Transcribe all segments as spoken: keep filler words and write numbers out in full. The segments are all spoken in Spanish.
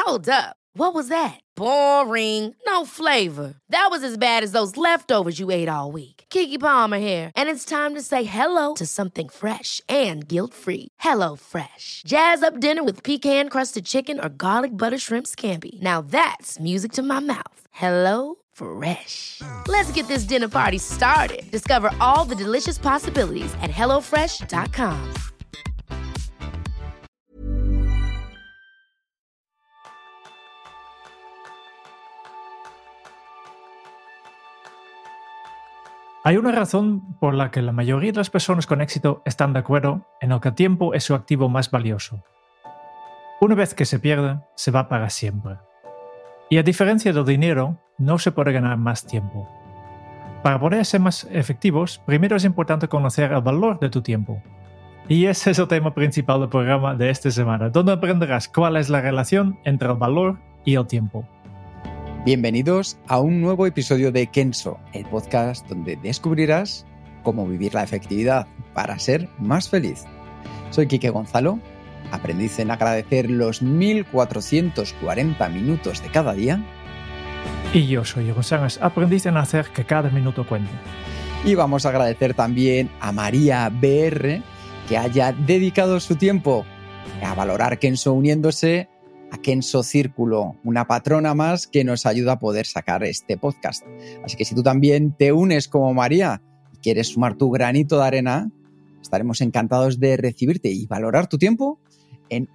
Hold up. What was that? Boring. No flavor. That was as bad as those leftovers you ate all week. Keke Palmer here, and it's time to say hello to something fresh and guilt-free. Hello Fresh. Jazz up dinner with pecan-crusted chicken or garlic butter shrimp scampi. Now that's music to my mouth. Hello Fresh. Let's get this dinner party started. Discover all the delicious possibilities at hello fresh dot com. Hay una razón por la que la mayoría de las personas con éxito están de acuerdo en el que el tiempo es su activo más valioso. Una vez que se pierde, se va para siempre. Y a diferencia del dinero, no se puede ganar más tiempo. Para poder ser más efectivos, primero es importante conocer el valor de tu tiempo. Y ese es el tema principal del programa de esta semana, donde aprenderás cuál es la relación entre el valor y el tiempo. Bienvenidos a un nuevo episodio de Kenso, el podcast donde descubrirás cómo vivir la efectividad para ser más feliz. Soy Quique Gonzalo, aprendiz en agradecer los mil cuatrocientos cuarenta minutos de cada día. Y yo soy Jeroen Sánchez, aprendiz en hacer que cada minuto cuente. Y vamos a agradecer también a María B R que haya dedicado su tiempo a valorar Kenso uniéndose a Kenso Círculo, una patrona más que nos ayuda a poder sacar este podcast. Así que si tú también te unes como María y quieres sumar tu granito de arena, estaremos encantados de recibirte y valorar tu tiempo en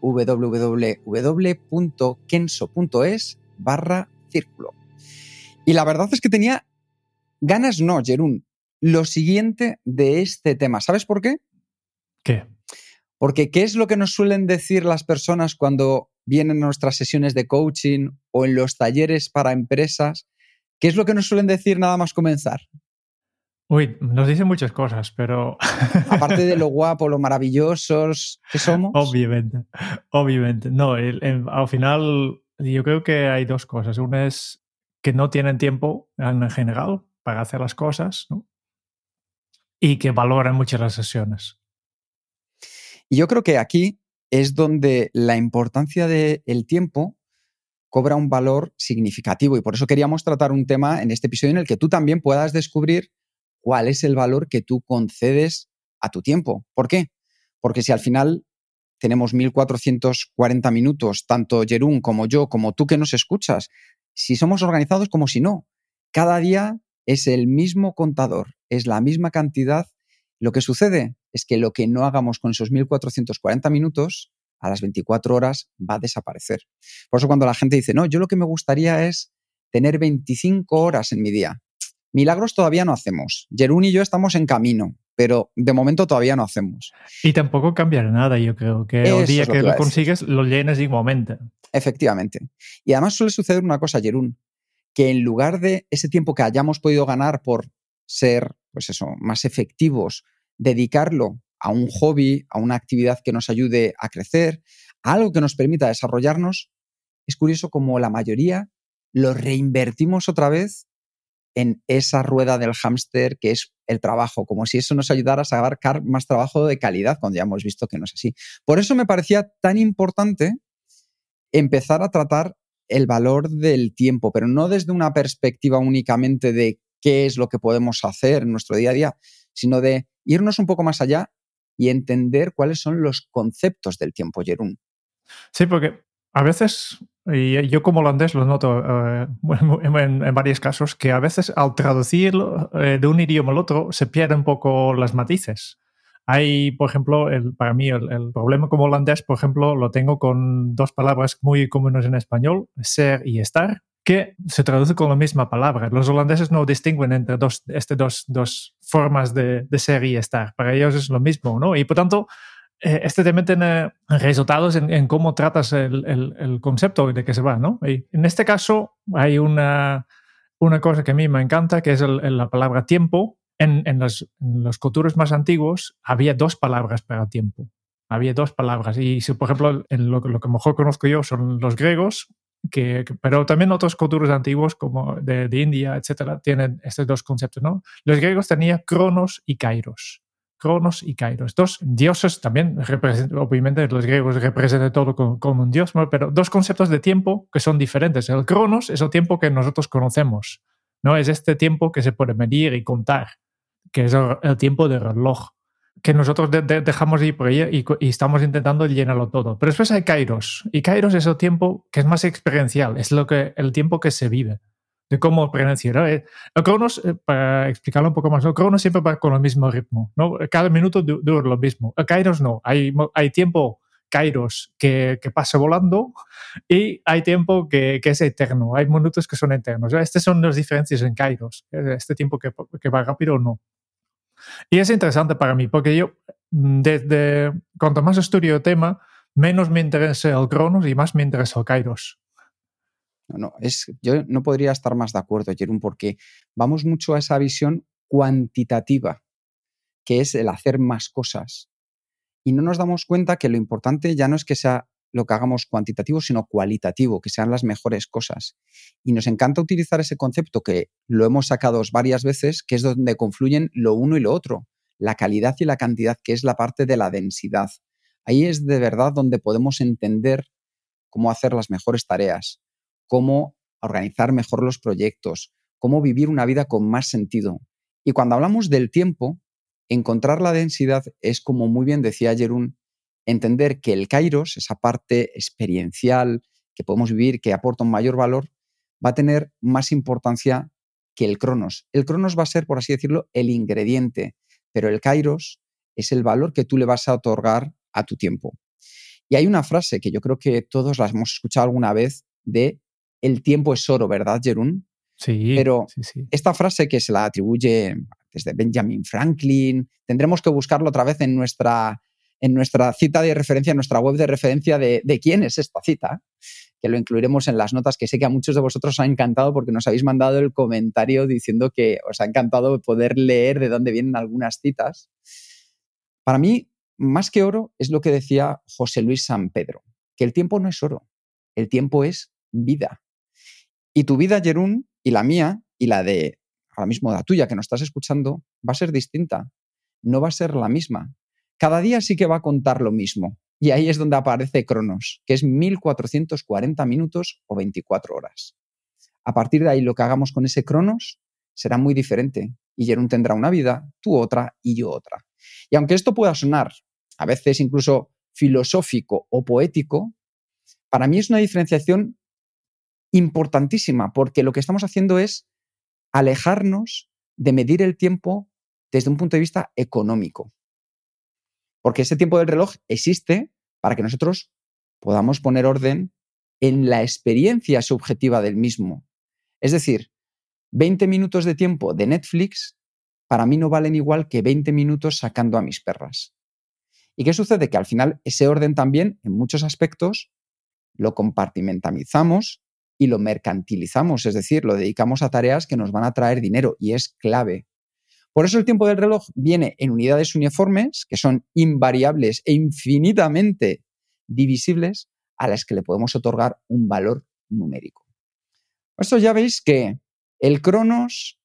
www.kenso.es barra círculo. Y la verdad es que tenía ganas, no, Jeroen, lo siguiente de este tema. ¿Sabes por qué? ¿Qué? Porque ¿qué es lo que nos suelen decir las personas cuando vienen a nuestras sesiones de coaching o en los talleres para empresas? ¿Qué es lo que nos suelen decir nada más comenzar? Uy, nos dicen muchas cosas, pero... Aparte de lo guapo, lo maravillosos que somos. Obviamente, obviamente. No, el, el, al final yo creo que hay dos cosas. Una es que no tienen tiempo en general para hacer las cosas, ¿no? Y que valoran mucho las sesiones. Y yo creo que aquí es donde la importancia del tiempo cobra un valor significativo y por eso queríamos tratar un tema en este episodio en el que tú también puedas descubrir cuál es el valor que tú concedes a tu tiempo. ¿Por qué? Porque si al final tenemos mil cuatrocientos cuarenta minutos, tanto Jeroen como yo, como tú que nos escuchas, si somos organizados como si no, cada día es el mismo contador, es la misma cantidad. Lo que sucede es que lo que no hagamos con esos mil cuatrocientos cuarenta minutos, a las veinticuatro horas va a desaparecer. Por eso cuando la gente dice, no, yo lo que me gustaría es tener veinticinco horas en mi día. Milagros todavía no hacemos. Jeroen y yo estamos en camino, pero de momento todavía no hacemos. Y tampoco cambiará nada, yo creo, que Eso el día que, que lo consigues lo llenes igualmente. Efectivamente. Y además suele suceder una cosa, Jeroen, que en lugar de ese tiempo que hayamos podido ganar por ser, pues eso, más efectivos, dedicarlo a un hobby, a una actividad que nos ayude a crecer, a algo que nos permita desarrollarnos, es curioso como la mayoría lo reinvertimos otra vez en esa rueda del hámster que es el trabajo, como si eso nos ayudara a sacar más trabajo de calidad, cuando ya hemos visto que no es así. Por eso me parecía tan importante empezar a tratar el valor del tiempo, pero no desde una perspectiva únicamente de qué es lo que podemos hacer en nuestro día a día, sino de irnos un poco más allá y entender cuáles son los conceptos del tiempo, Jeroen. Sí, porque a veces, y yo como holandés lo noto eh, en, en varios casos, que a veces al traducirlo eh, de un idioma al otro se pierden un poco las matices. Hay, por ejemplo, el, para mí el, el problema como holandés, por ejemplo, lo tengo con dos palabras muy comunes en español, ser y estar, que se traduce con la misma palabra. Los holandeses no distinguen entre dos, estas dos, dos formas de, de ser y estar. Para ellos es lo mismo, ¿no? Y por tanto, eh, este también tiene resultados en, en cómo tratas el, el, el concepto de que se va, ¿no? Y en este caso hay una, una cosa que a mí me encanta, que es el, el, la palabra tiempo. En, en, los, en los culturas más antiguos había dos palabras para tiempo. Había dos palabras. Y si, por ejemplo, en lo, lo que mejor conozco yo son los griegos, que, que, pero también otros culturas antiguos como de, de India, etcétera, tienen estos dos conceptos, ¿no? Los griegos tenían cronos y kairos. Cronos y Kairos. Dos dioses también, obviamente los griegos representan todo como, como un dios, ¿no? Pero dos conceptos de tiempo que son diferentes. El Cronos es el tiempo que nosotros conocemos, ¿no? Es este tiempo que se puede medir y contar, que es el, el tiempo de reloj, que nosotros de, de, dejamos ir por ahí y, y estamos intentando llenarlo todo. Pero después hay Kairos, y Kairos es el tiempo que es más experiencial, es lo que, el tiempo que se vive, de cómo pronunciar. El Cronos, para explicarlo un poco más, el Cronos siempre va con el mismo ritmo, ¿no? Cada minuto du- dura lo mismo. El Kairos no, hay, hay tiempo Kairos que, que pasa volando y hay tiempo que, que es eterno, hay minutos que son eternos. Estas son las diferencias en Kairos, este tiempo que, que va rápido o no. Y es interesante para mí, porque yo, desde cuanto más estudio el tema, menos me interesa el Cronos y más me interesa el Kairos. No, no, es, yo no podría estar más de acuerdo, Jeroen, porque vamos mucho a esa visión cuantitativa, que es el hacer más cosas. Y no nos damos cuenta que lo importante ya no es que sea lo que hagamos cuantitativo, sino cualitativo, que sean las mejores cosas. Y nos encanta utilizar ese concepto que lo hemos sacado varias veces, que es donde confluyen lo uno y lo otro, la calidad y la cantidad, que es la parte de la densidad. Ahí es de verdad donde podemos entender cómo hacer las mejores tareas, cómo organizar mejor los proyectos, cómo vivir una vida con más sentido. Y cuando hablamos del tiempo, encontrar la densidad es, como muy bien decía Jeroen, entender que el Kairos, esa parte experiencial que podemos vivir, que aporta un mayor valor, va a tener más importancia que el Cronos. El Cronos va a ser, por así decirlo, el ingrediente, pero el Kairos es el valor que tú le vas a otorgar a tu tiempo. Y hay una frase que yo creo que todos la hemos escuchado alguna vez de el tiempo es oro, ¿verdad, Jeroen? Sí, Pero sí, sí. Esta frase que se la atribuye desde Benjamin Franklin, tendremos que buscarlo otra vez en nuestra, en nuestra cita de referencia, en nuestra web de referencia de, de quién es esta cita, que lo incluiremos en las notas, que sé que a muchos de vosotros os ha encantado porque nos habéis mandado el comentario diciendo que os ha encantado poder leer de dónde vienen algunas citas. Para mí, más que oro, es lo que decía José Luis San Pedro, que el tiempo no es oro, el tiempo es vida. Y tu vida, Jeroen, y la mía, y la de ahora mismo la tuya que nos estás escuchando, va a ser distinta. No va a ser la misma. Cada día sí que va a contar lo mismo. Y ahí es donde aparece Cronos, que es mil cuatrocientos cuarenta minutos o veinticuatro horas. A partir de ahí, lo que hagamos con ese Cronos será muy diferente. Y Jeroen tendrá una vida, tú otra y yo otra. Y aunque esto pueda sonar a veces incluso filosófico o poético, para mí es una diferenciación importantísima, porque lo que estamos haciendo es alejarnos de medir el tiempo desde un punto de vista económico. Porque ese tiempo del reloj existe para que nosotros podamos poner orden en la experiencia subjetiva del mismo. Es decir, veinte minutos de tiempo de Netflix para mí no valen igual que veinte minutos sacando a mis perras. ¿Y qué sucede? Que al final ese orden también, en muchos aspectos, lo compartimentalizamos y lo mercantilizamos, es decir, lo dedicamos a tareas que nos van a traer dinero y es clave. Por eso el tiempo del reloj viene en unidades uniformes, que son invariables e infinitamente divisibles, a las que le podemos otorgar un valor numérico. Por eso ya veis que el Cronos,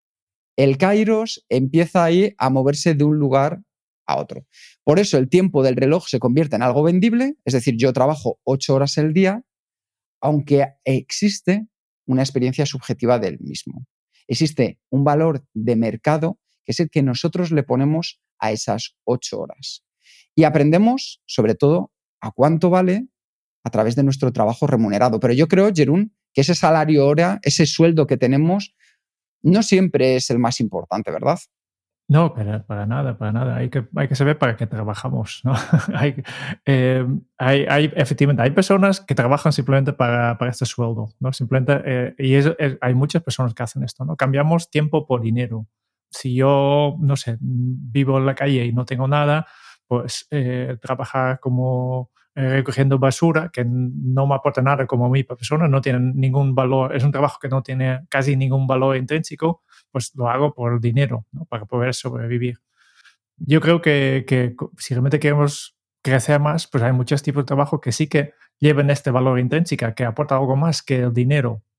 el Kairos, empieza ahí a moverse de un lugar a otro. Por eso el tiempo del reloj se convierte en algo vendible, es decir, yo trabajo ocho horas al día, aunque existe una experiencia subjetiva del mismo. Existe un valor de mercado que es el que nosotros le ponemos a esas ocho horas. Y aprendemos, sobre todo, a cuánto vale a través de nuestro trabajo remunerado. Pero yo creo, Jeroen, que ese salario hora, ese sueldo que tenemos, no siempre es el más importante, ¿verdad? No, para, para nada, para nada. Hay que, hay que saber para qué trabajamos, ¿no? hay, eh, hay, hay, efectivamente, hay personas que trabajan simplemente para, para este sueldo, ¿no? Simplemente, eh, y es, es, hay muchas personas que hacen esto, ¿no? Cambiamos tiempo por dinero. Si yo, no sé, vivo en la calle y no tengo nada, pues eh, trabajar como eh, recogiendo basura, que no me aporta nada como mi persona, no tiene ningún valor, es un trabajo que no tiene casi ningún valor intrínseco, pues lo hago por dinero, ¿no? Para poder sobrevivir. Yo creo que, que si realmente queremos crecer más, pues hay muchos tipos de trabajo que sí que lleven este valor intrínseco, que aporta algo más que el dinero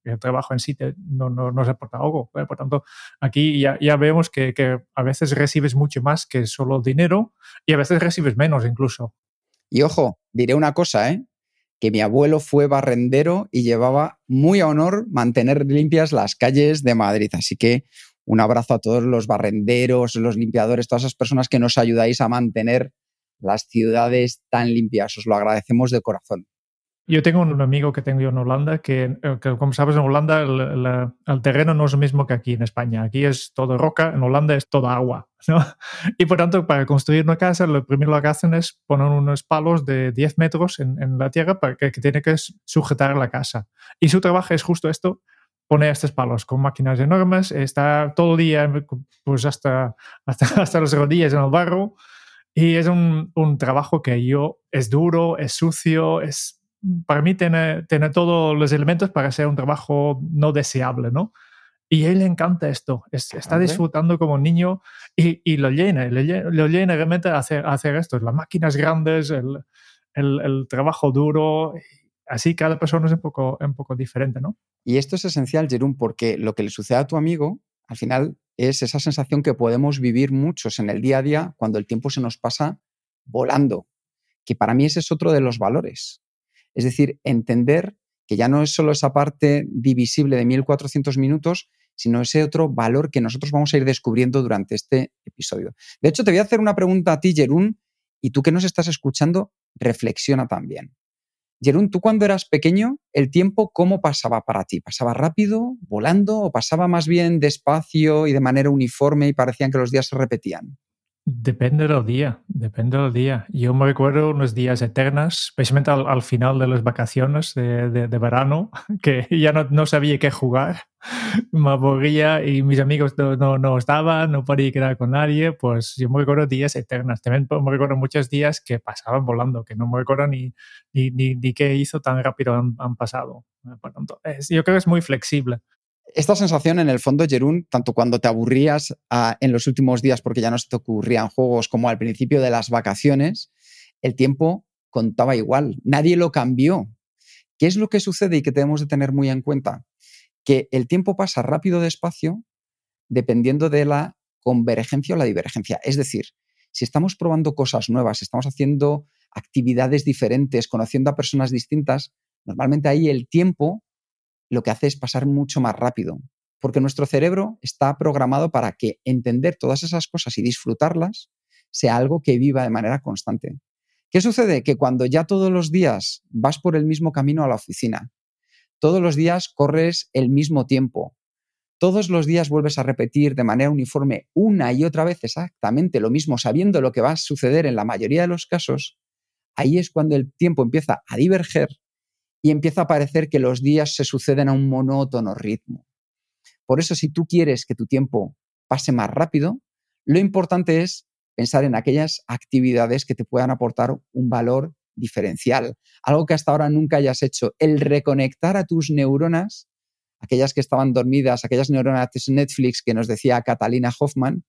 el trabajo en sí te, no, no, no se aporta algo. ¿eh? Por tanto, aquí ya, ya vemos que, que a veces recibes mucho más que solo dinero y a veces recibes menos incluso. Y ojo, diré una cosa, ¿eh? que mi abuelo fue barrendero y llevaba muy a honor mantener limpias las calles de Madrid. Así que un abrazo a todos los barrenderos, los limpiadores, todas esas personas que nos ayudáis a mantener las ciudades tan limpias. Os lo agradecemos de corazón. Yo tengo un amigo que tengo yo en Holanda que, que como sabes, en Holanda el, el, el terreno no es lo mismo que aquí en España. Aquí es todo roca, en Holanda es todo agua, ¿no? Y por tanto, para construir una casa, lo primero que hacen es poner unos palos de diez metros en, en la tierra para que, que tiene que sujetar la casa. Y su trabajo es justo esto, poner estos palos con máquinas enormes, está todo el día pues hasta, hasta, hasta las rodillas en el barro. Y es un, un trabajo que yo, es duro, es sucio, es... para mí tiene, tiene todos los elementos para ser un trabajo no deseable, ¿no? Y a él le encanta esto, es, está disfrutando como un niño y, y lo llena, lo llena, lo llena realmente a hacer, a hacer esto, las máquinas grandes, el, el, el trabajo duro, así cada persona es un poco, un poco diferente, ¿no? Y esto es esencial, Jerún, porque lo que le sucede a tu amigo, al final, es esa sensación que podemos vivir muchos en el día a día cuando el tiempo se nos pasa volando, que para mí ese es otro de los valores. Es decir, entender que ya no es solo esa parte divisible de mil cuatrocientos minutos, sino ese otro valor que nosotros vamos a ir descubriendo durante este episodio. De hecho, te voy a hacer una pregunta a ti, Jerún, y tú que nos estás escuchando, reflexiona también. Jerún, tú cuando eras pequeño, ¿el tiempo cómo pasaba para ti? ¿Pasaba rápido, volando, o pasaba más bien despacio y de manera uniforme y parecían que los días se repetían? Depende del día, depende del día. Yo me recuerdo unos días eternos, especialmente al, al final de las vacaciones de, de, de verano, que ya no, no sabía qué jugar, me aburría y mis amigos no, no, no estaban, no podía quedar con nadie, pues yo me recuerdo días eternos. También me recuerdo muchos días que pasaban volando, que no me recuerdo ni, ni, ni, ni qué hizo tan rápido han, han pasado. Por tanto, es, yo creo que es muy flexible. Esta sensación, en el fondo, Jerún, tanto cuando te aburrías uh, en los últimos días porque ya no se te ocurrían juegos, como al principio de las vacaciones, el tiempo contaba igual. Nadie lo cambió. ¿Qué es lo que sucede y que tenemos de tener muy en cuenta? Que el tiempo pasa rápido o despacio dependiendo de la convergencia o la divergencia. Es decir, si estamos probando cosas nuevas, estamos haciendo actividades diferentes, conociendo a personas distintas, normalmente ahí el tiempo lo que hace es pasar mucho más rápido, porque nuestro cerebro está programado para que entender todas esas cosas y disfrutarlas sea algo que viva de manera constante. ¿Qué sucede? Que cuando ya todos los días vas por el mismo camino a la oficina, todos los días corres el mismo tiempo, todos los días vuelves a repetir de manera uniforme una y otra vez exactamente lo mismo, sabiendo lo que va a suceder en la mayoría de los casos, ahí es cuando el tiempo empieza a diverger y empieza a parecer que los días se suceden a un monótono ritmo. Por eso, si tú quieres que tu tiempo pase más rápido, lo importante es pensar en aquellas actividades que te puedan aportar un valor diferencial, algo que hasta ahora nunca hayas hecho, el reconectar a tus neuronas, aquellas que estaban dormidas, aquellas neuronas de Netflix que nos decía Catalina Hoffman,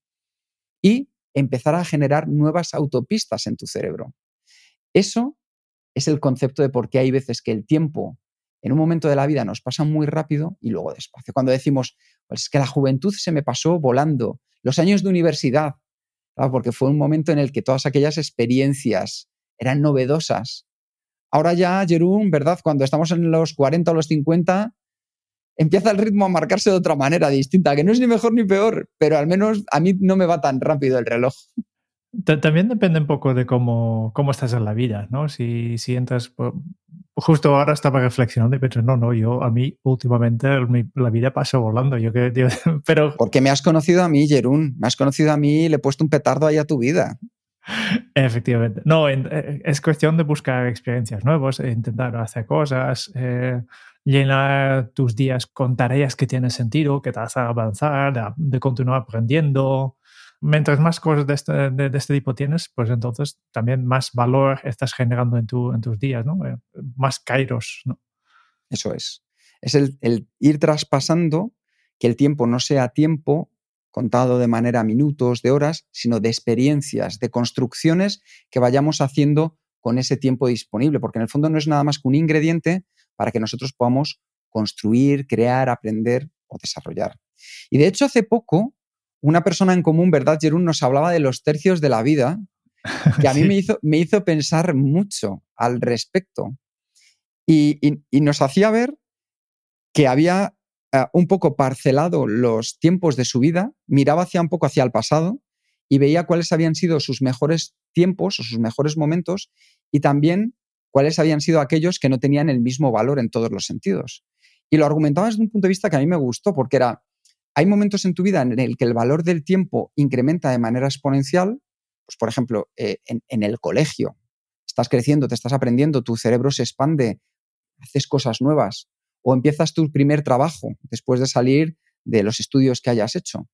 y empezar a generar nuevas autopistas en tu cerebro. Eso es el concepto de por qué hay veces que el tiempo en un momento de la vida nos pasa muy rápido y luego despacio. Cuando decimos, pues es que la juventud se me pasó volando, los años de universidad, claro, porque fue un momento en el que todas aquellas experiencias eran novedosas. Ahora ya, Jerún, ¿verdad? Cuando estamos en los cuarenta o los cincuenta, empieza el ritmo a marcarse de otra manera distinta, que no es ni mejor ni peor, pero al menos a mí no me va tan rápido el reloj. También depende un poco de cómo, cómo estás en la vida, ¿no? Si, si entras... Por, justo ahora estaba reflexionando y pensé, no, no, yo a mí últimamente mi, la vida pasa volando. Yo que, yo, pero... Porque me has conocido a mí, Jerún. Me has conocido a mí y le he puesto un petardo ahí a tu vida. Efectivamente. No, es cuestión de buscar experiencias nuevas, intentar hacer cosas, eh, llenar tus días con tareas que tienen sentido, que te hacen avanzar, de, de continuar aprendiendo. Mientras más cosas de este, de, de este tipo tienes, pues entonces también más valor estás generando en, tu, en tus días, ¿no? Eh, más kairos, ¿no? Eso es. Es el, el ir traspasando que el tiempo no sea tiempo contado de manera minutos, de horas, sino de experiencias, de construcciones que vayamos haciendo con ese tiempo disponible, porque en el fondo no es nada más que un ingrediente para que nosotros podamos construir, crear, aprender o desarrollar. Y de hecho, hace poco, una persona en común, ¿verdad, Jeroen? Nos hablaba de los tercios de la vida, que a mí sí. me, hizo, me hizo pensar mucho al respecto. Y, y, y nos hacía ver que había uh, un poco parcelado los tiempos de su vida, miraba hacia un poco hacia el pasado y veía cuáles habían sido sus mejores tiempos o sus mejores momentos y también cuáles habían sido aquellos que no tenían el mismo valor en todos los sentidos. Y lo argumentaba desde un punto de vista que a mí me gustó, porque era, hay momentos en tu vida en el que el valor del tiempo incrementa de manera exponencial, pues por ejemplo, eh, en, en el colegio, estás creciendo, te estás aprendiendo, tu cerebro se expande, haces cosas nuevas, o empiezas tu primer trabajo después de salir de los estudios que hayas hecho.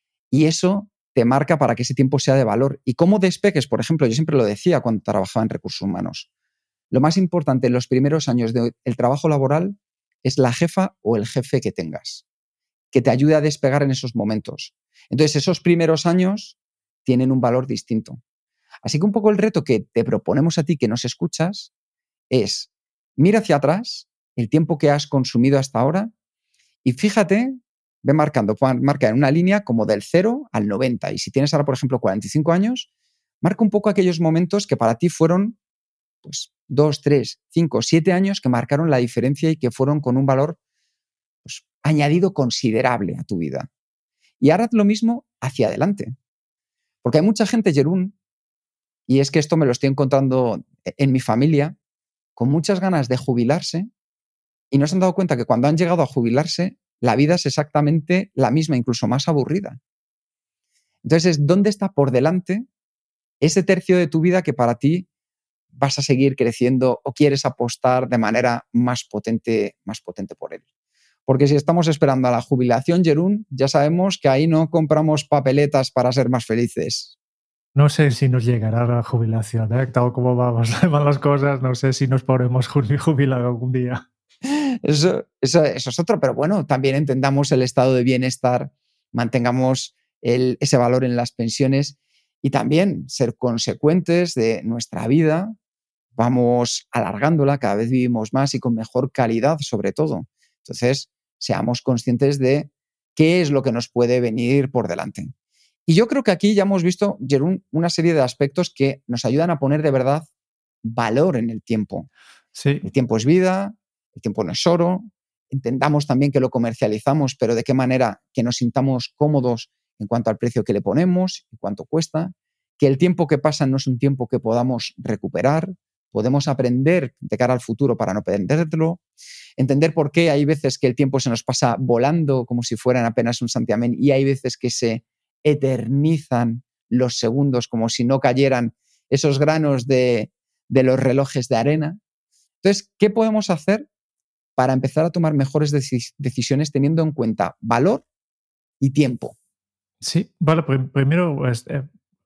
Y eso te marca para que ese tiempo sea de valor. Y cómo despegues, por ejemplo, yo siempre lo decía cuando trabajaba en recursos humanos, lo más importante en los primeros años del trabajo laboral es la jefa o el jefe que tengas, que te ayude a despegar en esos momentos. Entonces, esos primeros años tienen un valor distinto. Así que un poco el reto que te proponemos a ti que nos escuchas es, mira hacia atrás el tiempo que has consumido hasta ahora y fíjate, ve marcando, marca en una línea como del cero al noventa. Y si tienes ahora, por ejemplo, cuarenta y cinco años, marca un poco aquellos momentos que para ti fueron pues dos, tres, cinco, siete años que marcaron la diferencia y que fueron con un valor pues, añadido considerable a tu vida. Y ahora haz lo mismo hacia adelante. Porque hay mucha gente, Jeroen, y es que esto me lo estoy encontrando en mi familia, con muchas ganas de jubilarse y no se han dado cuenta que cuando han llegado a jubilarse, la vida es exactamente la misma, incluso más aburrida. Entonces, ¿dónde está por delante ese tercio de tu vida que para ti vas a seguir creciendo o quieres apostar de manera más potente, más potente por él? Porque si estamos esperando a la jubilación, Jeroen, ya sabemos que ahí no compramos papeletas para ser más felices. No sé si nos llegará la jubilación, ¿eh? Tal como vamos, van las cosas, no sé si nos podremos jubilar algún día. Eso, eso, eso es otro, pero bueno, también entendamos el estado de bienestar, mantengamos el, ese valor en las pensiones y también ser consecuentes de nuestra vida. Vamos alargándola, cada vez vivimos más y con mejor calidad sobre todo. Entonces, seamos conscientes de qué es lo que nos puede venir por delante. Y yo creo que aquí ya hemos visto, Jeroen, una serie de aspectos que nos ayudan a poner de verdad valor en el tiempo. Sí. El tiempo es vida, el tiempo no es oro. Entendamos también que lo comercializamos, pero de qué manera que nos sintamos cómodos en cuanto al precio que le ponemos y cuánto cuesta. Que el tiempo que pasa no es un tiempo que podamos recuperar. Podemos aprender de cara al futuro para no perderlo. Entender por qué hay veces que el tiempo se nos pasa volando como si fueran apenas un santiamén y hay veces que se eternizan los segundos como si no cayeran esos granos de, de los relojes de arena. Entonces, ¿qué podemos hacer para empezar a tomar mejores decis- decisiones teniendo en cuenta valor y tiempo? Sí, vale, pr- primero, pues, eh,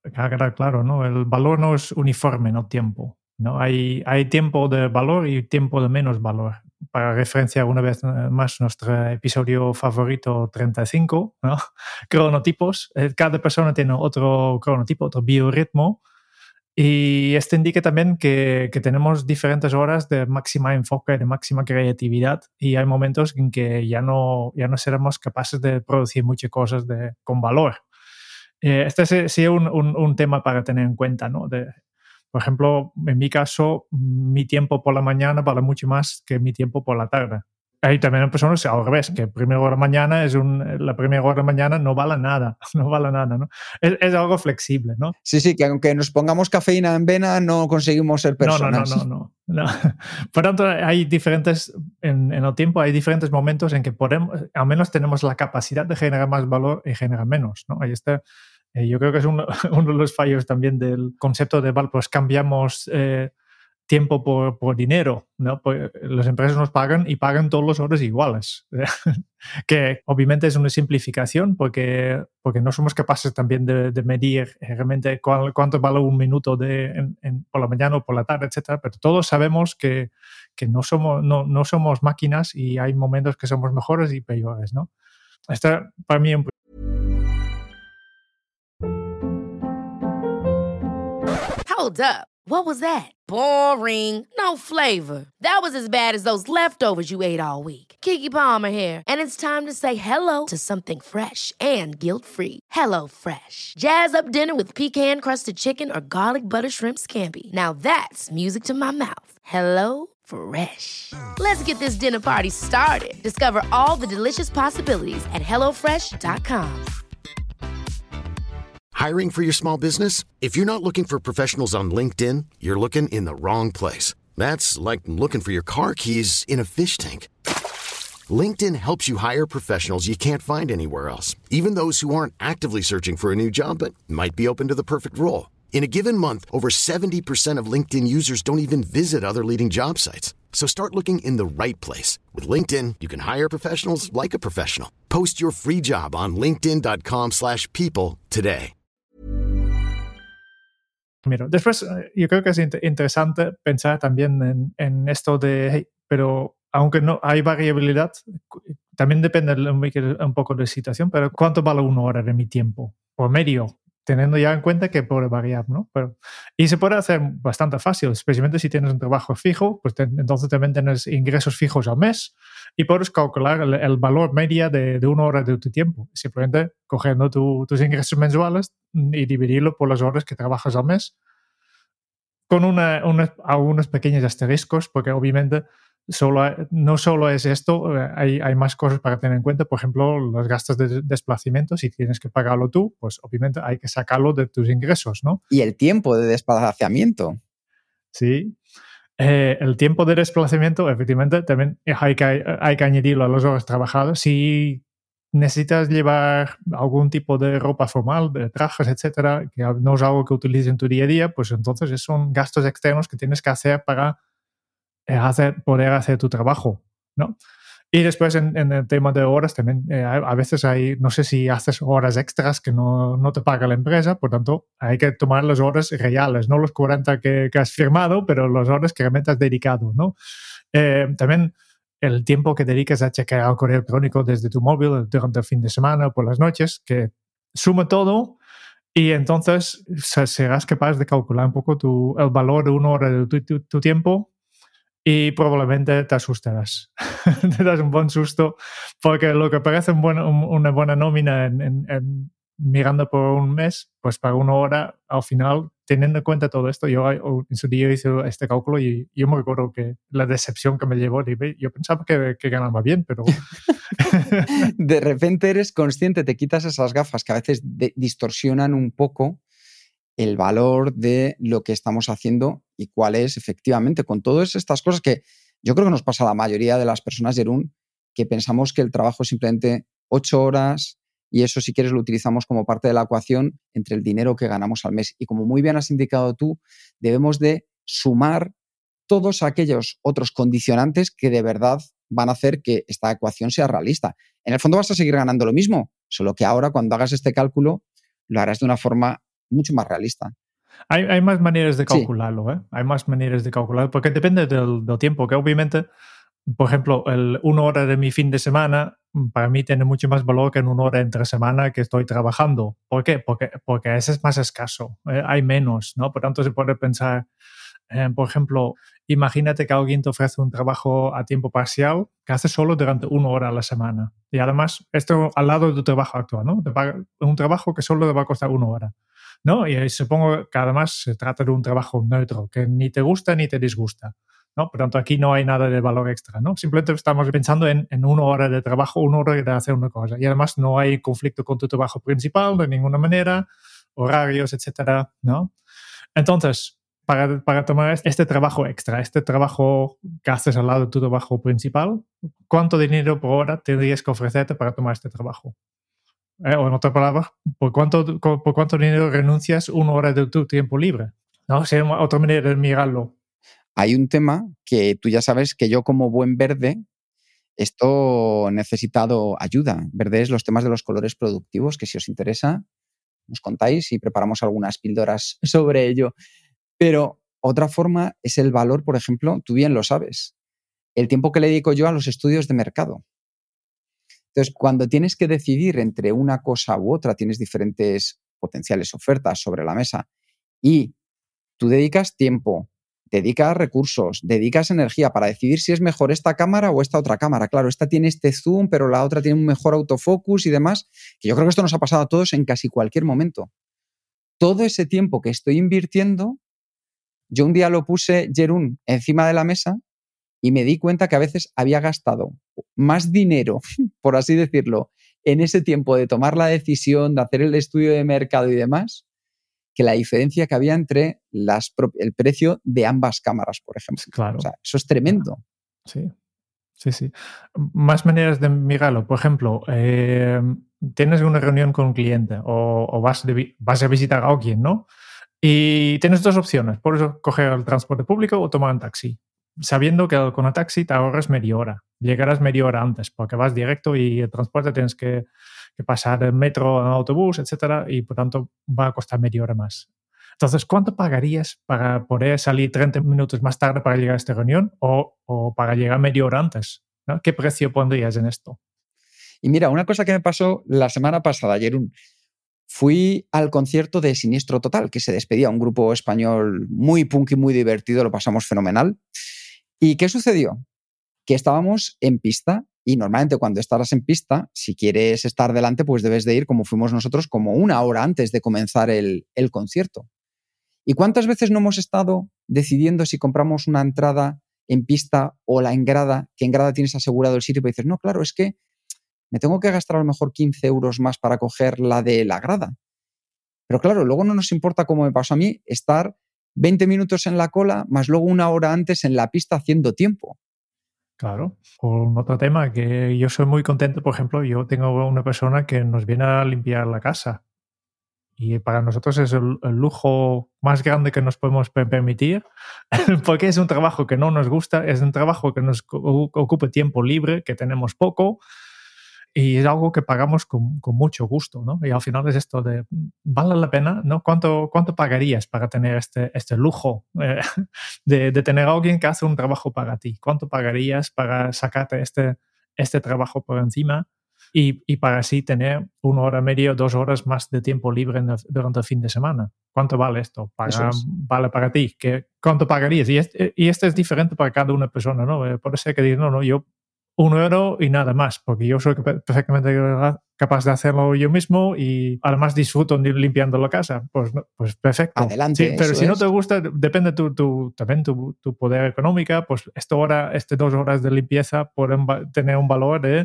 claro, ¿no? El valor no es uniforme, no tiempo. ¿No? Hay, hay tiempo de valor y tiempo de menos valor. Para referenciar una vez más nuestro episodio favorito treinta y cinco, ¿no? Cronotipos. Cada persona tiene otro cronotipo, otro biorritmo. Y esto indica también que, que tenemos diferentes horas de máxima enfoque, de máxima creatividad. Y hay momentos en que ya no, ya no seremos capaces de producir muchas cosas de, con valor. Eh, este sería un, un, un tema para tener en cuenta, ¿no? De, Por ejemplo, en mi caso, mi tiempo por la mañana vale mucho más que mi tiempo por la tarde. Hay también personas al revés, que primera hora de mañana es un, la primera hora de mañana no vale nada, no vale nada, ¿no? Es, es algo flexible, ¿no? Sí, sí, que aunque nos pongamos cafeína en vena no conseguimos ser personas. No, no, no, no, no. no. Por tanto, hay diferentes, en, en el tiempo hay diferentes momentos en que podemos, al menos tenemos la capacidad de generar más valor y generar menos, ¿no? Ahí está. Eh, yo creo que es uno, uno de los fallos también del concepto de, vale, pues cambiamos eh, tiempo por, por dinero, ¿no? Pues las empresas nos pagan y pagan todas las horas iguales. Que obviamente es una simplificación porque, porque no somos capaces también de, de medir realmente cuál, cuánto vale un minuto de, en, en, por la mañana o por la tarde, etcétera. Pero todos sabemos que, que no, somos, no, no somos máquinas y hay momentos que somos mejores y peores, ¿no? Esta para mí un Hold up. What was that? Boring. No flavor. That was as bad as those leftovers you ate all week. Keke Palmer here, and it's time to say hello to something fresh and guilt-free. Hello Fresh. Jazz up dinner with pecan-crusted chicken or garlic butter shrimp scampi. Now that's music to my mouth. Hello Fresh. Let's get this dinner party started. Discover all the delicious possibilities at hello fresh dot com. Hiring for your small business? If you're not looking for professionals on LinkedIn, you're looking in the wrong place. That's like looking for your car keys in a fish tank. LinkedIn helps you hire professionals you can't find anywhere else, even those who aren't actively searching for a new job but might be open to the perfect role. In a given month, over seventy percent of LinkedIn users don't even visit other leading job sites. So start looking in the right place. With LinkedIn, you can hire professionals like a professional. Post your free job on linkedin dot com slash people today. Mira, después yo creo que es int- interesante pensar también en, en esto de, hey, pero aunque no hay variabilidad, también depende un poco de la situación, pero ¿cuánto vale una hora de mi tiempo? Por medio, teniendo ya en cuenta que puede variar, ¿no? Pero, y se puede hacer bastante fácil, especialmente si tienes un trabajo fijo, pues te, entonces también tienes ingresos fijos al mes y puedes calcular el, el valor media de, de una hora de tu tiempo, simplemente cogiendo tu, tus ingresos mensuales y dividirlo por las horas que trabajas al mes, con una, una, algunos pequeños asteriscos, porque obviamente solo hay, no solo es esto, hay, hay más cosas para tener en cuenta. Por ejemplo, los gastos de desplazamiento, si tienes que pagarlo tú, pues obviamente hay que sacarlo de tus ingresos, ¿no? Y el tiempo de desplazamiento. Sí. Eh, el tiempo de desplazamiento, efectivamente, también hay que, hay que añadirlo a las horas trabajadas. Si necesitas llevar algún tipo de ropa formal, de trajes, etcétera, que no es algo que utilices en tu día a día, pues entonces son gastos externos que tienes que hacer para eh, hacer, poder hacer tu trabajo, ¿no? Y después en, en el tema de horas también, eh, a veces hay, no sé si haces horas extras que no, no te paga la empresa, por tanto hay que tomar las horas reales, no los cuarenta que, que has firmado, pero las horas que realmente has dedicado, ¿no? Eh, también el tiempo que dediques a chequear el correo electrónico desde tu móvil durante el fin de semana o por las noches, que suma todo y entonces serás capaz de calcular un poco tu, el valor de una hora de tu, tu, tu tiempo y probablemente te asustarás. Te das un buen susto porque lo que parece un buen, un, una buena nómina en, en, en mirando por un mes, pues para una hora, al final, teniendo en cuenta todo esto, yo en su día hice este cálculo y yo me recuerdo que la decepción que me llevó, yo pensaba que, que ganaba bien, pero... De repente eres consciente, te quitas esas gafas que a veces de, distorsionan un poco el valor de lo que estamos haciendo y cuál es efectivamente con todas estas cosas que yo creo que nos pasa a la mayoría de las personas, Jeroen, que pensamos que el trabajo es simplemente ocho horas y eso, si quieres, lo utilizamos como parte de la ecuación entre el dinero que ganamos al mes. Y como muy bien has indicado tú, debemos de sumar todos aquellos otros condicionantes que de verdad van a hacer que esta ecuación sea realista. En el fondo vas a seguir ganando lo mismo, solo que ahora cuando hagas este cálculo lo harás de una forma mucho más realista. Hay, hay más maneras de calcularlo, sí. ¿eh? Hay más maneras de calcularlo, porque depende del, del tiempo, que obviamente, por ejemplo, el, una hora de mi fin de semana para mí tiene mucho más valor que en una hora entre semana que estoy trabajando. ¿Por qué? Porque, porque ese es más escaso, ¿eh? Hay menos, ¿no? Por tanto, se puede pensar, eh, por ejemplo, imagínate que alguien te ofrece un trabajo a tiempo parcial que hace solo durante una hora a la semana. Y además, esto al lado de tu trabajo actual, ¿no? Te paga un trabajo que solo te va a costar una hora, ¿no? Y supongo que además se trata de un trabajo neutro, que ni te gusta ni te disgusta, ¿no? Por tanto, aquí no hay nada de valor extra, ¿no? Simplemente estamos pensando en, en una hora de trabajo, una hora de hacer una cosa. Y además no hay conflicto con tu trabajo principal de ninguna manera, horarios, etcétera, ¿no? Entonces, para, para tomar este trabajo extra, este trabajo que haces al lado de tu trabajo principal, ¿cuánto dinero por hora tendrías que ofrecerte para tomar este trabajo? Eh, o en otras palabras, ¿por cuánto, ¿por cuánto dinero renuncias una hora de tu tiempo libre? ¿No? Sería otra manera de mirarlo. Hay un tema que tú ya sabes que yo como buen verde, esto he necesitado ayuda. Verde es los temas de los colores productivos, que si os interesa, nos contáis y preparamos algunas píldoras sobre ello. Pero otra forma es el valor, por ejemplo, tú bien lo sabes, el tiempo que le dedico yo a los estudios de mercado. Entonces, cuando tienes que decidir entre una cosa u otra, tienes diferentes potenciales ofertas sobre la mesa y tú dedicas tiempo, dedicas recursos, dedicas energía para decidir si es mejor esta cámara o esta otra cámara. Claro, esta tiene este zoom, pero la otra tiene un mejor autofocus y demás, que yo creo que esto nos ha pasado a todos en casi cualquier momento. Todo ese tiempo que estoy invirtiendo, yo un día lo puse, Jeroen, encima de la mesa y me di cuenta que a veces había gastado más dinero, por así decirlo, en ese tiempo de tomar la decisión, de hacer el estudio de mercado y demás, que la diferencia que había entre las, el precio de ambas cámaras, por ejemplo. Claro. O sea, eso es tremendo. Sí, sí, sí. Más maneras de mirarlo. Por ejemplo, eh, tienes una reunión con un cliente o, o vas, de, vas a visitar a alguien, ¿no? Y tienes dos opciones. Puedes coger el transporte público o tomar un taxi, sabiendo que con el taxi te ahorras media hora. Llegarás media hora antes porque vas directo y el transporte tienes que, que pasar el metro, el autobús, etcétera, y por tanto va a costar media hora más. Entonces, ¿cuánto pagarías para poder salir treinta minutos más tarde para llegar a esta reunión o, o para llegar media hora antes, ¿no? ¿Qué precio pondrías en esto? Y mira, una cosa que me pasó la semana pasada, Jeroen, fui al concierto de Siniestro Total, que se despedía, un grupo español muy punk y muy divertido, lo pasamos fenomenal. ¿Y qué sucedió? Que estábamos en pista y normalmente cuando estarás en pista, si quieres estar delante, pues debes de ir, como fuimos nosotros, como una hora antes de comenzar el, el concierto. ¿Y cuántas veces no hemos estado decidiendo si compramos una entrada en pista o la en grada, que en grada tienes asegurado el sitio y dices, no, claro, es que me tengo que gastar a lo mejor quince euros más para coger la de la grada? Pero claro, luego no nos importa, como me pasó a mí, estar veinte minutos en la cola más luego una hora antes en la pista haciendo tiempo. Claro. Con otro tema que yo soy muy contento, por ejemplo, yo tengo una persona que nos viene a limpiar la casa. Y para nosotros es el, el lujo más grande que nos podemos permitir, porque es un trabajo que no nos gusta, es un trabajo que nos ocupa tiempo libre, que tenemos poco, y es algo que pagamos con, con mucho gusto, ¿no? Y al final es esto de, ¿vale la pena? ¿No? ¿Cuánto, cuánto pagarías para tener este, este lujo eh, de, de tener a alguien que hace un trabajo para ti? ¿Cuánto pagarías para sacarte este, este trabajo por encima? Y, y para así tener una hora y media o dos horas más de tiempo libre el, durante el fin de semana. ¿Cuánto vale esto? Paga, es. ¿Vale para ti? ¿Qué, ¿Cuánto pagarías? Y este, y este es diferente para cada una persona, ¿no? Eh, puede ser que digas, no, no, yo un euro y nada más, porque yo soy perfectamente capaz de hacerlo yo mismo y además disfruto limpiando la casa. Pues, pues perfecto. Adelante, sí, pero si es. no te gusta, depende tu, tu, también tu, tu poder económico, pues esta hora, estas dos horas de limpieza pueden tener un valor de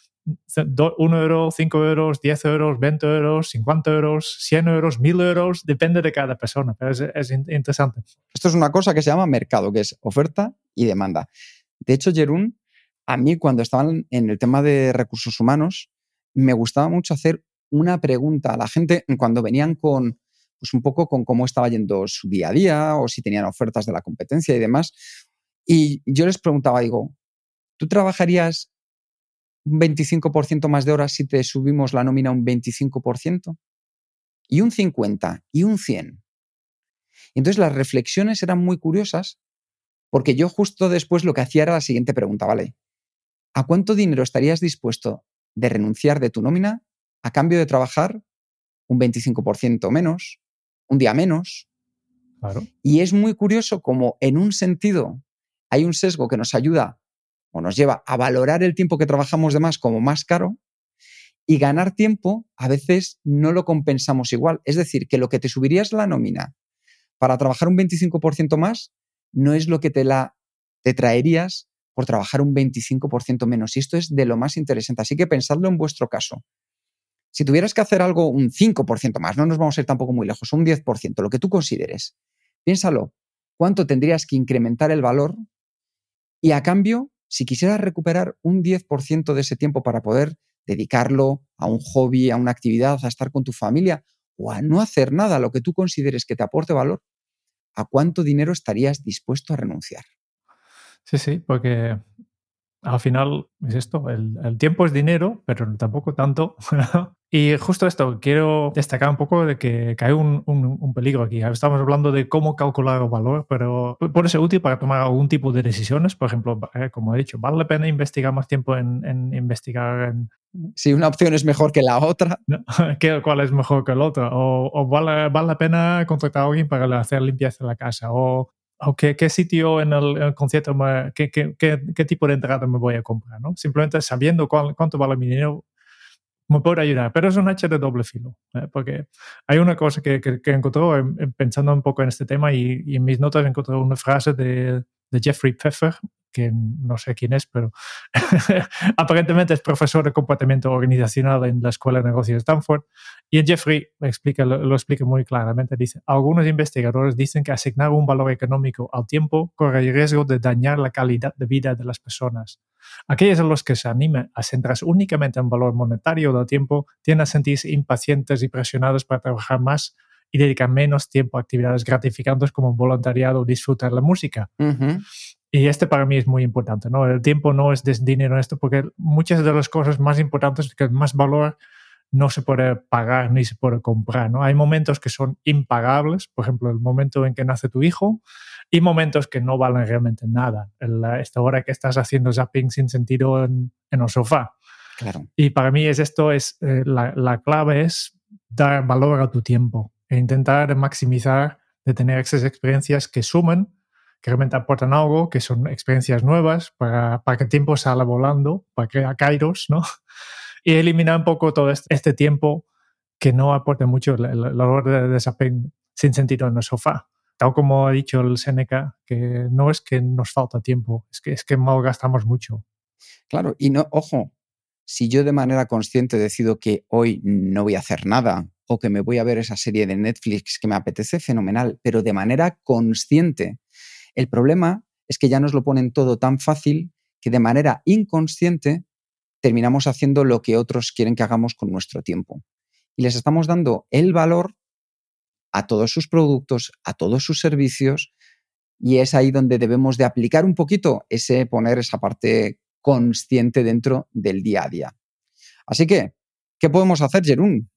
un euro, cinco euros, diez euros, veinte euros, cincuenta euros, cien euros, mil euros, depende de cada persona, pero es, es interesante. Esto es una cosa que se llama mercado, que es oferta y demanda. De hecho, Jeroen, a mí cuando estaban en el tema de recursos humanos, me gustaba mucho hacer una pregunta a la gente cuando venían con, pues un poco con cómo estaba yendo su día a día o si tenían ofertas de la competencia y demás. Y yo les preguntaba, digo, ¿tú trabajarías un veinticinco por ciento más de horas si te subimos la nómina un veinticinco por ciento? Y un cincuenta por ciento, y un cien por ciento. Entonces las reflexiones eran muy curiosas porque yo justo después lo que hacía era la siguiente pregunta, ¿vale? ¿A cuánto dinero estarías dispuesto de renunciar de tu nómina a cambio de trabajar un veinticinco por ciento menos, un día menos? Claro. Y es muy curioso como en un sentido hay un sesgo que nos ayuda o nos lleva a valorar el tiempo que trabajamos de más como más caro, y ganar tiempo a veces no lo compensamos igual. Es decir, que lo que te subirías la nómina para trabajar un veinticinco por ciento más no es lo que te, la, te traerías por trabajar un veinticinco por ciento menos. Y esto es de lo más interesante. Así que pensadlo en vuestro caso. Si tuvieras que hacer algo un cinco por ciento más, no nos vamos a ir tampoco muy lejos, un diez por ciento, lo que tú consideres, piénsalo, ¿cuánto tendrías que incrementar el valor? Y a cambio, si quisieras recuperar un diez por ciento de ese tiempo para poder dedicarlo a un hobby, a una actividad, a estar con tu familia o a no hacer nada, lo que tú consideres que te aporte valor, ¿a cuánto dinero estarías dispuesto a renunciar? Sí, sí, porque al final es esto, el, el tiempo es dinero, pero tampoco tanto. Y justo esto, quiero destacar un poco de que, que hay un, un, un peligro aquí. Estamos hablando de cómo calcular el valor, pero puede ser útil para tomar algún tipo de decisiones. Por ejemplo, eh, como he dicho, ¿vale la pena investigar más tiempo en, en investigar en... Si una opción es mejor que la otra. ¿No? ¿Qué, ¿Cuál es mejor que el otro? ¿O, o vale, vale la pena contratar a alguien para hacer limpieza en la casa? ¿O, o qué, qué sitio en el, en el concierto, me, qué, qué, qué, qué tipo de entrada me voy a comprar? ¿No? Simplemente sabiendo cuál, cuánto vale mi dinero me puede ayudar, pero es un hacha de doble filo, ¿eh? Porque hay una cosa que, que, que encontró pensando un poco en este tema y, y en mis notas encontré una frase de, de Jeffrey Pfeffer, que no sé quién es, pero aparentemente es profesor de comportamiento organizacional en la Escuela de Negocios de Stanford, y en Jeffrey explica, lo, lo explica muy claramente. Dice, algunos investigadores dicen que asignar un valor económico al tiempo corre el riesgo de dañar la calidad de vida de las personas. Aquellos a los que se animan a centrarse únicamente en valor monetario del tiempo tienden a sentirse impacientes y presionados para trabajar más y dedicar menos tiempo a actividades gratificantes como voluntariado o disfrutar la música. Uh-huh. Y este para mí es muy importante, ¿no? El tiempo no es dinero en esto, porque muchas de las cosas más importantes, que más valor no se puede pagar ni se puede comprar, ¿no? Hay momentos que son impagables, por ejemplo, el momento en que nace tu hijo, y momentos que no valen realmente nada. El, esta hora que estás haciendo zapping sin sentido en, en el sofá. Claro. Y para mí es esto, es, eh, la, la clave es dar valor a tu tiempo e intentar maximizar, de tener esas experiencias que suman, que realmente aportan algo, que son experiencias nuevas para, para que el tiempo salga volando, para crear kairos, ¿no? Y eliminar un poco todo este, este tiempo que no aporta mucho, el, el, el olor de, de zapping sin sentido en el sofá. Tal como ha dicho el Séneca, que no es que nos falta tiempo, es que, es que malgastamos mucho. Claro, y no, ojo, si yo de manera consciente decido que hoy no voy a hacer nada o que me voy a ver esa serie de Netflix que me apetece, fenomenal, pero de manera consciente. El problema es que ya nos lo ponen todo tan fácil que de manera inconsciente terminamos haciendo lo que otros quieren que hagamos con nuestro tiempo. Y les estamos dando el valor a todos sus productos, a todos sus servicios, y es ahí donde debemos de aplicar un poquito ese poner esa parte consciente dentro del día a día. Así que, ¿qué podemos hacer, Jeroen?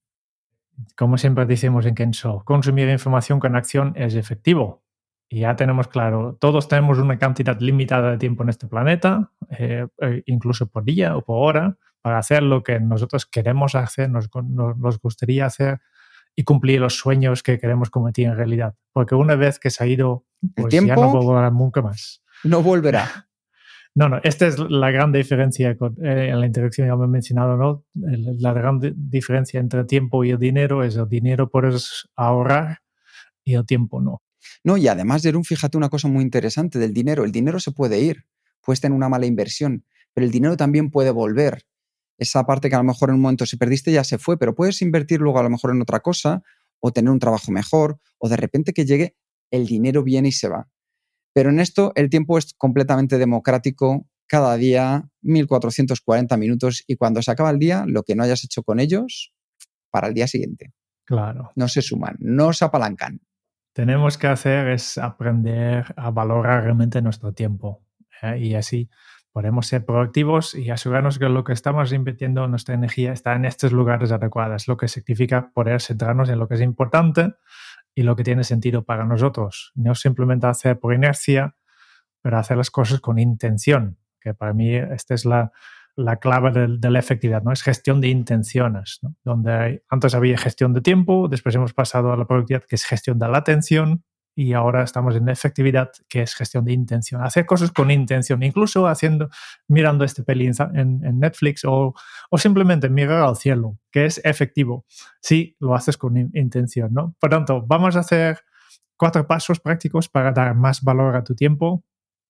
Como siempre decimos en Kenso, consumir información con acción es efectivo. Y ya tenemos claro, todos tenemos una cantidad limitada de tiempo en este planeta, eh, incluso por día o por hora, para hacer lo que nosotros queremos hacer, nos, nos, nos gustaría hacer y cumplir los sueños que queremos convertir en realidad. Porque una vez que se ha ido, pues ya no volverá nunca más. No volverá. No, no, esta es la gran diferencia con, eh, en la interacción, ya me he mencionado, ¿no? La gran diferencia entre tiempo y el dinero es el dinero puedes ahorrar y el tiempo no. No, y además, Jeroen, fíjate una cosa muy interesante del dinero. El dinero se puede ir, puedes tener una mala inversión, pero el dinero también puede volver. Esa parte que a lo mejor en un momento se perdiste ya se fue, pero puedes invertir luego a lo mejor en otra cosa o tener un trabajo mejor o de repente que llegue, el dinero viene y se va. Pero en esto el tiempo es completamente democrático, cada día mil cuatrocientos cuarenta minutos y cuando se acaba el día, lo que no hayas hecho con ellos, para el día siguiente. Claro. No se suman, no se apalancan. Tenemos que hacer es aprender a valorar realmente nuestro tiempo, ¿eh? Y así podemos ser proactivos y asegurarnos que lo que estamos invirtiendo, nuestra energía, está en estos lugares adecuados, lo que significa poder centrarnos en lo que es importante y lo que tiene sentido para nosotros. No simplemente hacer por inercia, pero hacer las cosas con intención, que para mí esta es la, la clave de, de la efectividad, ¿no? Es gestión de intenciones, ¿no? Donde hay, antes había gestión de tiempo, después hemos pasado a la productividad, que es gestión de la atención, y ahora estamos en la efectividad, que es gestión de intención. Hacer cosas con intención, incluso haciendo, mirando este peli en, en Netflix o, o simplemente mirar al cielo, que es efectivo. Sí, lo haces con in, intención, ¿no? Por tanto, vamos a hacer cuatro pasos prácticos para dar más valor a tu tiempo.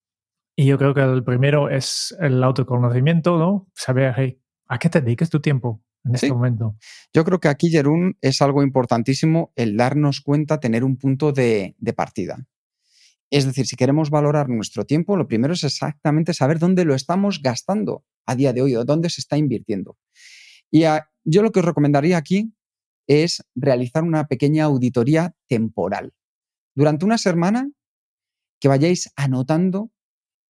Y yo creo que el primero es el autoconocimiento, ¿no? Saber, hey, ¿a qué te dedicas tu tiempo en este sí. momento? Yo creo que aquí, Jeroen, es algo importantísimo el darnos cuenta, tener un punto de, de partida. Es decir, si queremos valorar nuestro tiempo, lo primero es exactamente saber dónde lo estamos gastando a día de hoy o dónde se está invirtiendo. Y a, yo lo que os recomendaría aquí es realizar una pequeña auditoría temporal. Durante una semana que vayáis anotando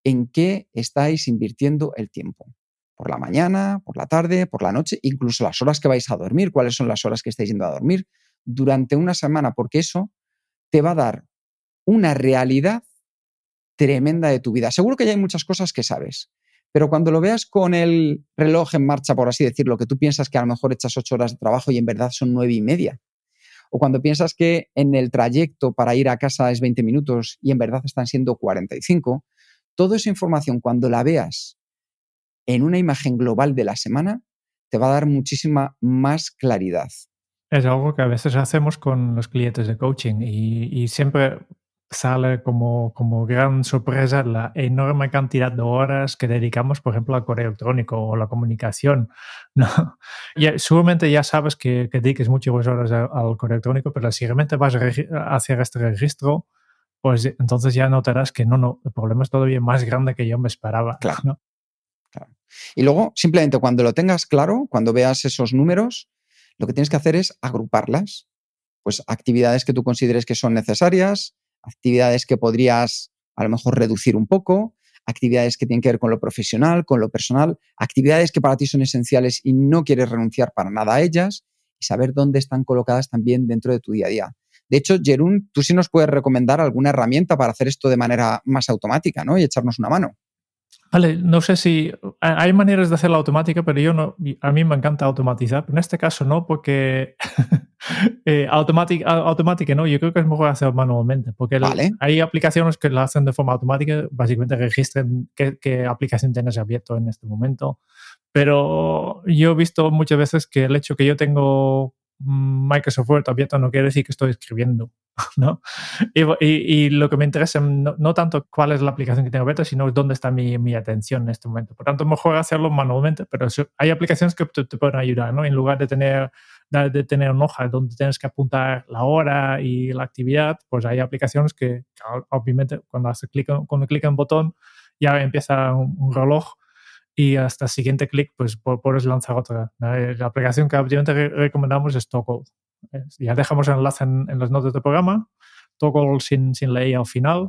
en qué estáis invirtiendo el tiempo. Por la mañana, por la tarde, por la noche, incluso las horas que vais a dormir, cuáles son las horas que estáis yendo a dormir durante una semana, porque eso te va a dar una realidad tremenda de tu vida. Seguro que ya hay muchas cosas que sabes, pero cuando lo veas con el reloj en marcha, por así decirlo, que tú piensas que a lo mejor echas ocho horas de trabajo y en verdad son nueve y media, o cuando piensas que en el trayecto para ir a casa es veinte minutos y en verdad están siendo cuarenta y cinco, toda esa información cuando la veas en una imagen global de la semana te va a dar muchísima más claridad. Es algo que a veces hacemos con los clientes de coaching y, y siempre sale como, como gran sorpresa la enorme cantidad de horas que dedicamos, por ejemplo, al correo electrónico o la comunicación, ¿no? Y seguramente ya sabes que, que dediques muchas horas al correo electrónico, pero si realmente vas a hacer este registro, pues entonces ya notarás que no, no, el problema es todavía más grande que yo me esperaba. Claro. ¿No? Claro. Y luego, simplemente cuando lo tengas claro, cuando veas esos números, lo que tienes que hacer es agruparlas. Pues actividades que tú consideres que son necesarias, actividades que podrías a lo mejor reducir un poco, actividades que tienen que ver con lo profesional, con lo personal, actividades que para ti son esenciales y no quieres renunciar para nada a ellas, y saber dónde están colocadas también dentro de tu día a día. De hecho, Jeroen, tú sí nos puedes recomendar alguna herramienta para hacer esto de manera más automática, ¿no? Y echarnos una mano. Vale, no sé si hay maneras de hacerla automática, pero yo no, a mí me encanta automatizar. En este caso no, porque eh, automática, automática no, yo creo que es mejor hacerlo manualmente, porque Vale. el, hay aplicaciones que lo hacen de forma automática, básicamente registran qué, qué aplicación tienes abierto en este momento. Pero yo he visto muchas veces que el hecho que yo tengo Microsoft Word abierto no quiere decir que estoy escribiendo, ¿no? Y, y, y lo que me interesa no, no tanto cuál es la aplicación que tengo abierta, sino dónde está mi, mi atención en este momento. Por tanto, mejor hacerlo manualmente, pero hay aplicaciones que te, te pueden ayudar, ¿no? En lugar de tener, de, de tener una hoja donde tienes que apuntar la hora y la actividad, pues hay aplicaciones que, obviamente, cuando haces clic, cuando clic en un botón, ya empieza un, un reloj y hasta el siguiente clic, pues puedes lanzar otra. La aplicación que obviamente recomendamos es Toggle. Ya dejamos el enlace en, en las notas del programa. Toggle sin, sin la I al final.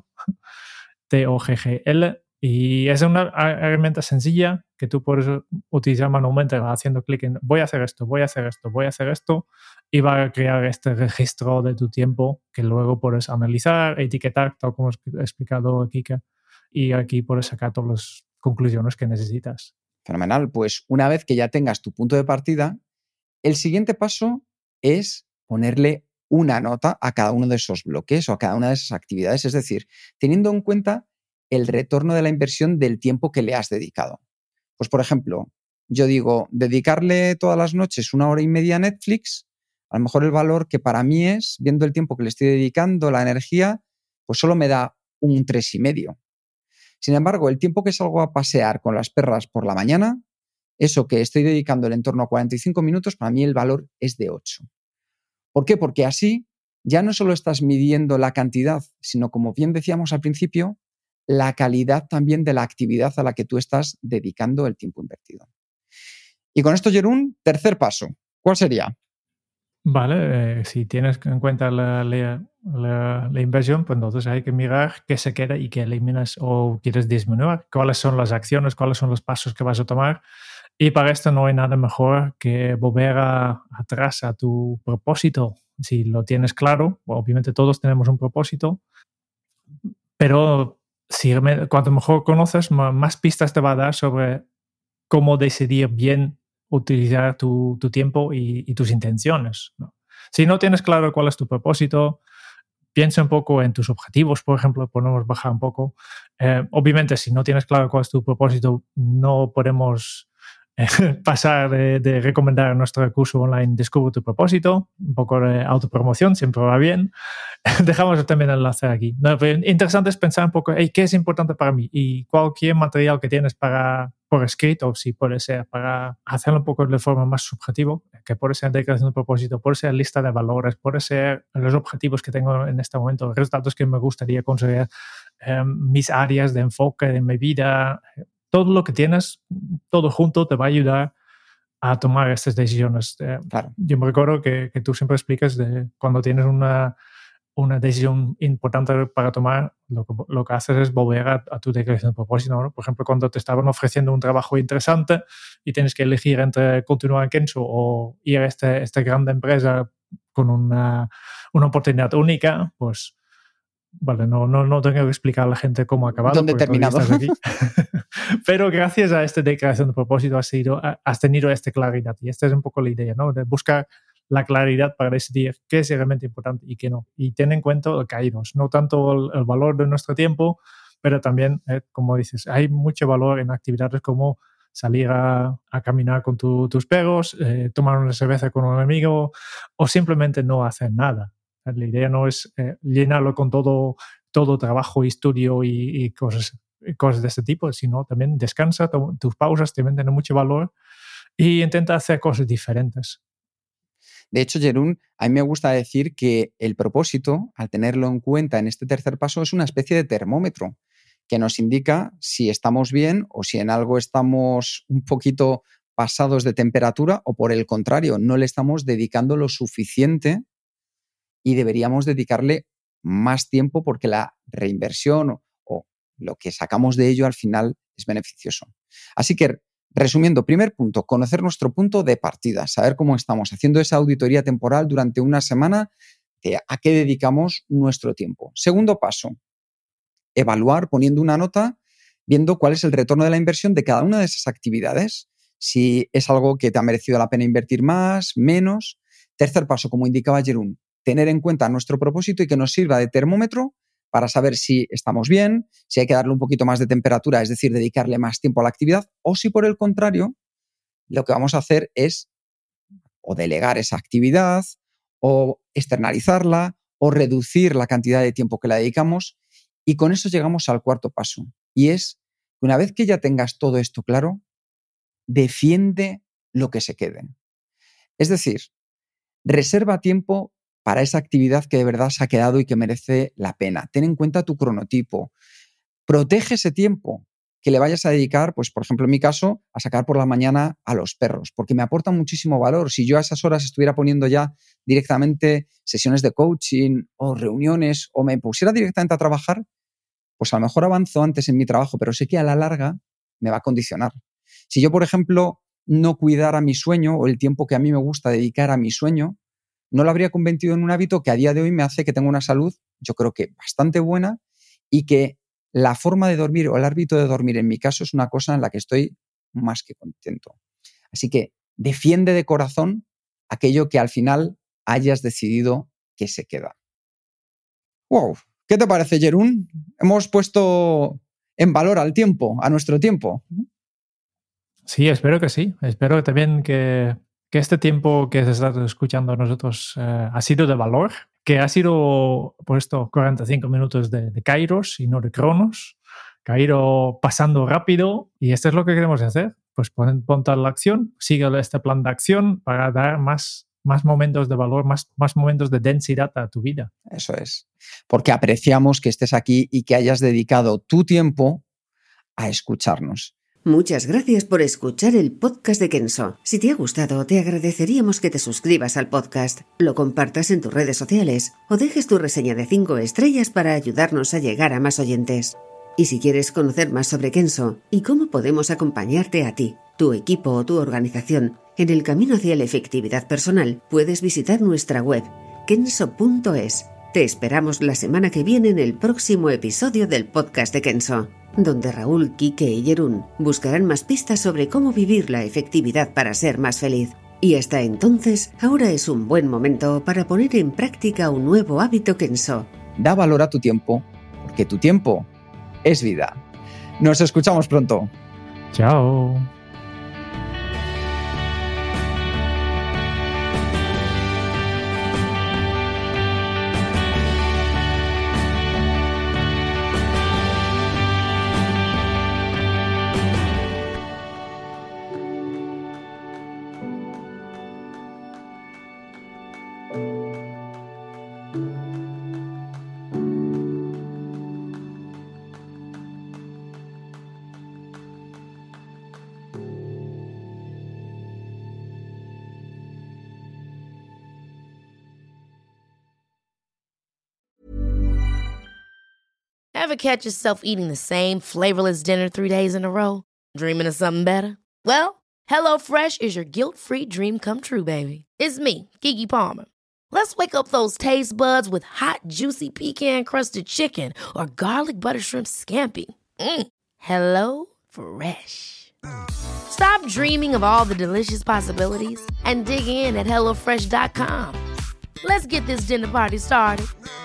T O G G L. Y es una herramienta sencilla que tú puedes utilizar manualmente haciendo clic en voy a hacer esto, voy a hacer esto, voy a hacer esto, y va a crear este registro de tu tiempo que luego puedes analizar, etiquetar, tal como he explicado Kike, y aquí puedes sacar todas las conclusiones que necesitas. Fenomenal. Pues una vez que ya tengas tu punto de partida, el siguiente paso es ponerle una nota a cada uno de esos bloques o a cada una de esas actividades, es decir, teniendo en cuenta el retorno de la inversión del tiempo que le has dedicado. Pues, por ejemplo, yo digo, dedicarle todas las noches una hora y media a Netflix, a lo mejor el valor que para mí es, viendo el tiempo que le estoy dedicando, la energía, pues solo me da un tres y medio. Sin embargo, el tiempo que salgo a pasear con las perras por la mañana, eso que estoy dedicando en torno a cuarenta y cinco minutos, para mí el valor es de ocho. ¿Por qué? Porque así ya no solo estás midiendo la cantidad, sino, como bien decíamos al principio, la calidad también de la actividad a la que tú estás dedicando el tiempo invertido. Y con esto, Jeroen, tercer paso. ¿Cuál sería? Vale, eh, si tienes en cuenta la, la, la, la inversión, pues entonces hay que mirar qué se queda y qué eliminas o quieres disminuir, cuáles son las acciones, cuáles son los pasos que vas a tomar. Y para esto no hay nada mejor que volver a, atrás a tu propósito. Si lo tienes claro, obviamente todos tenemos un propósito, pero si, cuanto mejor conoces, más pistas te va a dar sobre cómo decidir bien utilizar tu, tu tiempo y, y tus intenciones, ¿no? Si no tienes claro cuál es tu propósito, piensa un poco en tus objetivos, por ejemplo, podemos bajar un poco. Eh, obviamente, si no tienes claro cuál es tu propósito, no podemos eh, pasar de, de recomendar nuestro curso online Descubre tu propósito. Un poco de autopromoción siempre va bien. Dejamos también el enlace aquí. No, pero interesante es pensar un poco, hey, ¿qué es importante para mí? Y cualquier material que tienes para, por escrito, si puede ser, para hacerlo un poco de forma más subjetiva, que puede ser declaración de propósito, puede ser lista de valores, puede ser los objetivos que tengo en este momento, los resultados que me gustaría conseguir, eh, mis áreas de enfoque de mi vida. Todo lo que tienes, todo junto te va a ayudar a tomar estas decisiones. Eh, claro. Yo me recuerdo que, que tú siempre explicas de cuando tienes una una decisión importante para tomar, lo que, lo que haces es volver a, a tu declaración de propósito, ¿no? Por ejemplo, cuando te estaban ofreciendo un trabajo interesante y tienes que elegir entre continuar en Kenso o ir a esta este grande empresa con una, una oportunidad única, pues vale, no, no, no tengo que explicar a la gente cómo ha acabado. ¿Dónde he terminado? Estás aquí. Pero gracias a esta declaración de propósito has, sido, has tenido esta claridad. Y esta es un poco la idea, ¿no? De buscar la claridad para decidir qué es realmente importante y qué no. Y ten en cuenta el kairos, no tanto el, el valor de nuestro tiempo, pero también, eh, como dices, hay mucho valor en actividades como salir a, a caminar con tu, tus perros, eh, tomar una cerveza con un amigo o simplemente no hacer nada. La idea no es eh, llenarlo con todo, todo trabajo y estudio y, y cosas, y cosas de este tipo, sino también descansa, tus pausas también tienen mucho valor y intenta hacer cosas diferentes. De hecho, Jeroen, a mí me gusta decir que el propósito, al tenerlo en cuenta en este tercer paso, es una especie de termómetro que nos indica si estamos bien o si en algo estamos un poquito pasados de temperatura o, por el contrario, no le estamos dedicando lo suficiente y deberíamos dedicarle más tiempo porque la reinversión o, o lo que sacamos de ello al final es beneficioso. Así que, resumiendo, primer punto, conocer nuestro punto de partida, saber cómo estamos haciendo esa auditoría temporal durante una semana, de a qué dedicamos nuestro tiempo. Segundo paso, evaluar poniendo una nota, viendo cuál es el retorno de la inversión de cada una de esas actividades, si es algo que te ha merecido la pena invertir más, menos. Tercer paso, como indicaba Jeroen, tener en cuenta nuestro propósito y que nos sirva de termómetro para saber si estamos bien, si hay que darle un poquito más de temperatura, es decir, dedicarle más tiempo a la actividad, o si por el contrario, lo que vamos a hacer es o delegar esa actividad, o externalizarla, o reducir la cantidad de tiempo que la dedicamos. Y con eso llegamos al cuarto paso, y es, una vez que ya tengas todo esto claro, defiende lo que se quede. Es decir, reserva tiempo para esa actividad que de verdad se ha quedado y que merece la pena. Ten en cuenta tu cronotipo. Protege ese tiempo que le vayas a dedicar, pues por ejemplo en mi caso, a sacar por la mañana a los perros, porque me aporta muchísimo valor. Si yo a esas horas estuviera poniendo ya directamente sesiones de coaching o reuniones o me pusiera directamente a trabajar, pues a lo mejor avanzo antes en mi trabajo, pero sé que a la larga me va a condicionar. Si yo, por ejemplo, no cuidara mi sueño o el tiempo que a mí me gusta dedicar a mi sueño, no lo habría convertido en un hábito que a día de hoy me hace que tenga una salud, yo creo que bastante buena, y que la forma de dormir o el hábito de dormir en mi caso es una cosa en la que estoy más que contento. Así que defiende de corazón aquello que al final hayas decidido que se queda. ¡Wow! ¿Qué te parece, Jeroen? Hemos puesto en valor al tiempo, a nuestro tiempo. Sí, espero que sí. Espero también que, que este tiempo que has estado escuchando a nosotros eh, ha sido de valor, que ha sido puesto cuarenta y cinco minutos de, de kairos y no de cronos, que ha ido pasando rápido y esto es lo que queremos hacer. Pues pon, ponte a la acción, sigue este plan de acción para dar más, más momentos de valor, más, más momentos de densidad a tu vida. Eso es. Porque apreciamos que estés aquí y que hayas dedicado tu tiempo a escucharnos. Muchas gracias por escuchar el podcast de Kenso. Si te ha gustado, te agradeceríamos que te suscribas al podcast, lo compartas en tus redes sociales o dejes tu reseña de cinco estrellas para ayudarnos a llegar a más oyentes. Y si quieres conocer más sobre Kenso y cómo podemos acompañarte a ti, tu equipo o tu organización en el camino hacia la efectividad personal, puedes visitar nuestra web kenso punto es. Te esperamos la semana que viene en el próximo episodio del podcast de Kenso, donde Raúl, Quique y Jeroen buscarán más pistas sobre cómo vivir la efectividad para ser más feliz. Y hasta entonces, ahora es un buen momento para poner en práctica un nuevo hábito Kenso. Da valor a tu tiempo, porque tu tiempo es vida. Nos escuchamos pronto. Chao. Ever catch yourself eating the same flavorless dinner three days in a row? Dreaming of something better? Well, HelloFresh is your guilt-free dream come true, baby. It's me, Keke Palmer. Let's wake up those taste buds with hot, juicy pecan-crusted chicken or garlic butter shrimp scampi. Mm. Hello Fresh. Stop dreaming of all the delicious possibilities and dig in at hello fresh dot com. Let's get this dinner party started.